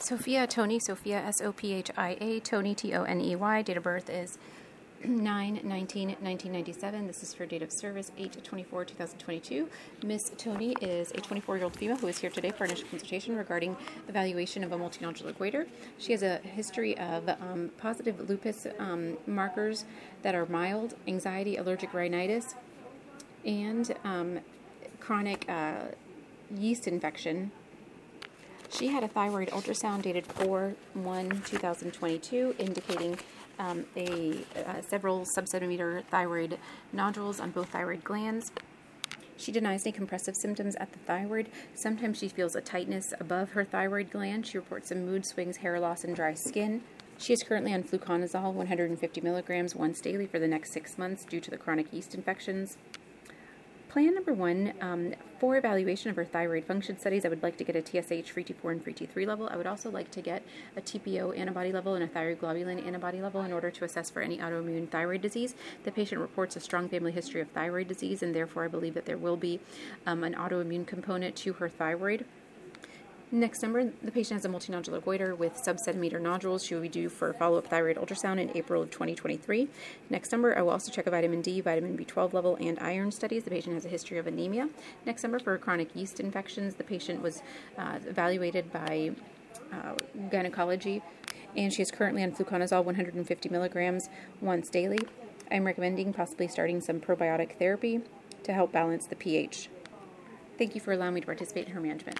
Sophia Toney, Sophia, S-O-P-H-I-A, Toney, T-O-N-E-Y. Date of birth is 9/19/1997. This is for date of service 8/24/2022. Miss Toney is a 24-year-old female who is here today for initial consultation regarding evaluation of a multinodular goiter. She has a history of positive lupus markers that are mild, anxiety, allergic rhinitis, and chronic yeast infection. She had a thyroid ultrasound dated 4/1/2022 indicating several sub-centimeter thyroid nodules on both thyroid glands. She denies any compressive symptoms at the thyroid. Sometimes she feels a tightness above her thyroid gland. She reports some mood swings, hair loss, and dry skin. She is currently on fluconazole, 150 milligrams once daily for the next 6 months due to the chronic yeast infections. Plan number 1, for evaluation of her thyroid function studies, I would like to get a TSH, free T4, and free T3 level. I would also like to get a TPO antibody level and a thyroid globulin antibody level in order to assess for any autoimmune thyroid disease. The patient reports a strong family history of thyroid disease, and therefore I believe that there will be an autoimmune component to her thyroid. Next number, the patient has a multinodular goiter with sub-centimeter nodules. She will be due for a follow-up thyroid ultrasound in April of 2023. Next number, I will also check a vitamin D, vitamin B12 level, and iron studies. The patient has a history of anemia. Next number, for chronic yeast infections, the patient was evaluated by gynecology, and she is currently on fluconazole, 150 milligrams once daily. I'm recommending possibly starting some probiotic therapy to help balance the pH. Thank you for allowing me to participate in her management.